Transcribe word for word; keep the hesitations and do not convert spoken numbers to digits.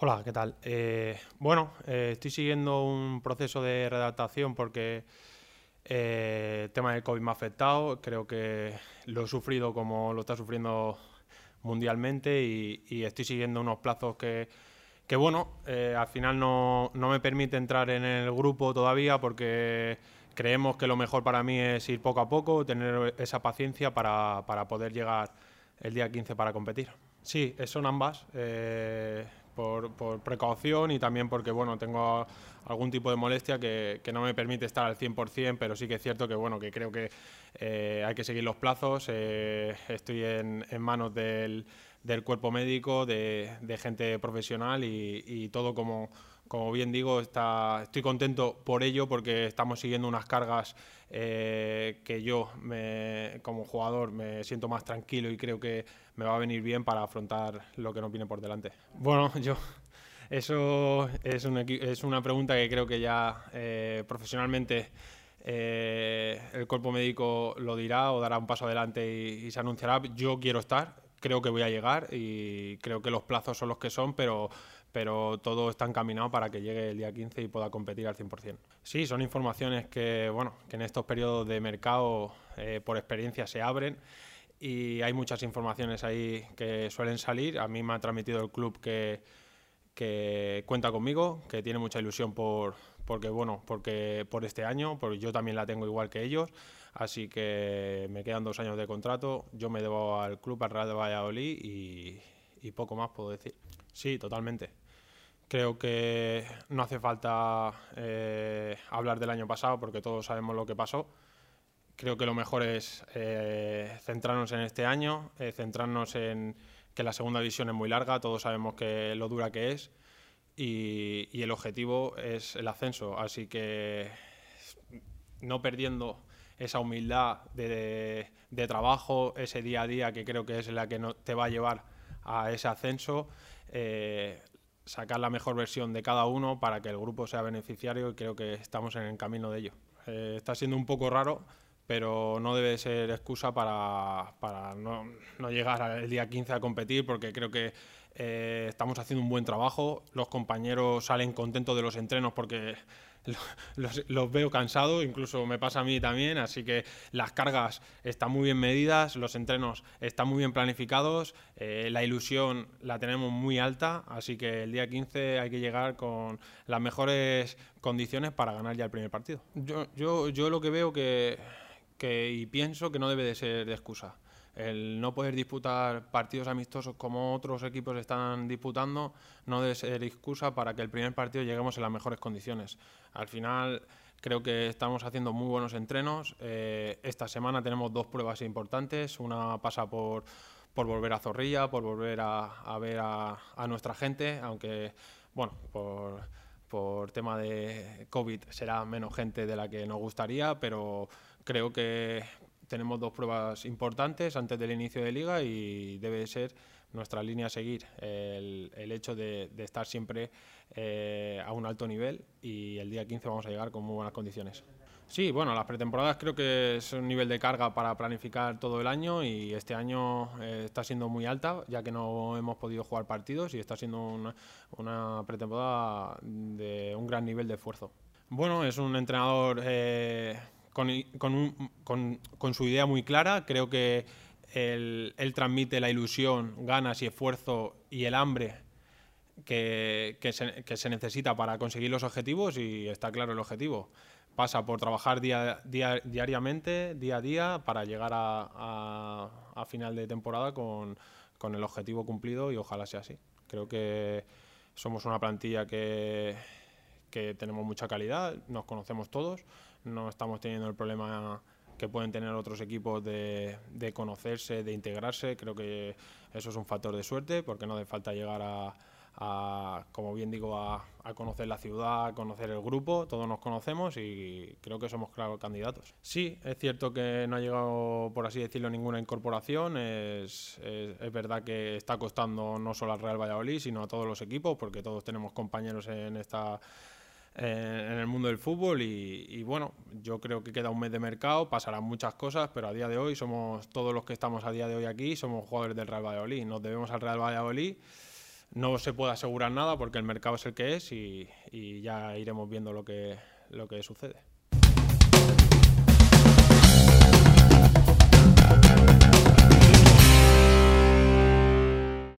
Hola, ¿qué tal? Eh, bueno, eh, estoy siguiendo un proceso de redactación porque eh, el tema del COVID me ha afectado. Creo que lo he sufrido como lo está sufriendo mundialmente y, y estoy siguiendo unos plazos que, que bueno, eh, al final no, no me permite entrar en el grupo todavía porque creemos que lo mejor para mí es ir poco a poco, tener esa paciencia para, para poder llegar el día quince para competir. Sí, son ambas, eh, por, por precaución y también porque bueno, tengo algún tipo de molestia que, que no me permite estar al cien por cien, pero sí que es cierto que bueno, que creo que eh, hay que seguir los plazos. Eh, estoy en, en manos del, del cuerpo médico, de, de gente profesional y, y todo como, como bien digo, está, estoy contento por ello porque estamos siguiendo unas cargas eh, que yo me, como jugador me siento más tranquilo y creo que me va a venir bien para afrontar lo que nos viene por delante. Bueno, yo eso es, un, es una pregunta que creo que ya eh, profesionalmente eh, el cuerpo médico lo dirá o dará un paso adelante y, y se anunciará. Yo quiero estar, creo que voy a llegar y creo que los plazos son los que son, pero, pero todo está encaminado para que llegue el día quince y pueda competir al cien por cien. Sí, son informaciones que, bueno, que en estos periodos de mercado eh, por experiencia se abren y hay muchas informaciones ahí que suelen salir. A mí me ha transmitido el club que, que cuenta conmigo, que tiene mucha ilusión por, porque, bueno, porque por este año, porque yo también la tengo igual que ellos, así que me quedan dos años de contrato, yo me debo al club, al Real de Valladolid y, y poco más puedo decir. Sí, totalmente. Creo que no hace falta eh, hablar del año pasado porque todos sabemos lo que pasó. Creo que lo mejor es eh, centrarnos en este año, eh, centrarnos en que la segunda división es muy larga, todos sabemos que lo dura que es y, y el objetivo es el ascenso, así que no perdiendo esa humildad de, de, de trabajo, ese día a día que creo que es la que no, te va a llevar a ese ascenso, eh, sacar la mejor versión de cada uno para que el grupo sea beneficiario y creo que estamos en el camino de ello. Eh, está siendo un poco raro, pero no debe ser excusa para, para no, no llegar el día quince a competir porque creo que eh, estamos haciendo un buen trabajo, los compañeros salen contentos de los entrenos porque los, los veo cansados, incluso me pasa a mí también, así que las cargas están muy bien medidas, los entrenos están muy bien planificados, eh, la ilusión la tenemos muy alta, así que el día quince hay que llegar con las mejores condiciones para ganar ya el primer partido. Yo, yo, yo lo que veo que, que y pienso que no debe de ser de excusa. El no poder disputar partidos amistosos como otros equipos están disputando no debe ser excusa para que el primer partido lleguemos en las mejores condiciones. Al final creo que estamos haciendo muy buenos entrenos. Eh, esta semana tenemos dos pruebas importantes. Una pasa por, por volver a Zorrilla, por volver a, a ver a, a nuestra gente, aunque, bueno, por, por tema de COVID será menos gente de la que nos gustaría, pero creo que tenemos dos pruebas importantes antes del inicio de liga y debe ser nuestra línea a seguir el, el hecho de, de estar siempre eh, a un alto nivel y el día quince vamos a llegar con muy buenas condiciones. Sí, bueno, las pretemporadas creo que es un nivel de carga para planificar todo el año y este año eh, está siendo muy alta ya que no hemos podido jugar partidos y está siendo una, una pretemporada de un gran nivel de esfuerzo. Bueno, es un entrenador eh, con, con, un, con, con su idea muy clara, creo que él, él transmite la ilusión, ganas y esfuerzo y el hambre que, que, se, que se necesita para conseguir los objetivos y está claro el objetivo. Pasa por trabajar día, día, diariamente, día a día, para llegar a, a, a final de temporada con, con el objetivo cumplido y ojalá sea así. Creo que somos una plantilla que, que tenemos mucha calidad, nos conocemos todos, no estamos teniendo el problema que pueden tener otros equipos de, de conocerse, de integrarse. Creo que eso es un factor de suerte porque no hace falta llegar a A, como bien digo, a, a conocer la ciudad, a conocer el grupo, todos nos conocemos y creo que somos claros candidatos. Sí, es cierto que no ha llegado, por así decirlo, ninguna incorporación, es, es, es verdad que está costando no solo al Real Valladolid, sino a todos los equipos, porque todos tenemos compañeros en esta en el mundo del fútbol y, y bueno, yo creo que queda un mes de mercado, pasarán muchas cosas, pero a día de hoy somos todos los que estamos a día de hoy aquí, somos jugadores del Real Valladolid, nos debemos al Real Valladolid. no se puede asegurar nada porque el mercado es el que es y, y ya iremos viendo lo que, lo que sucede.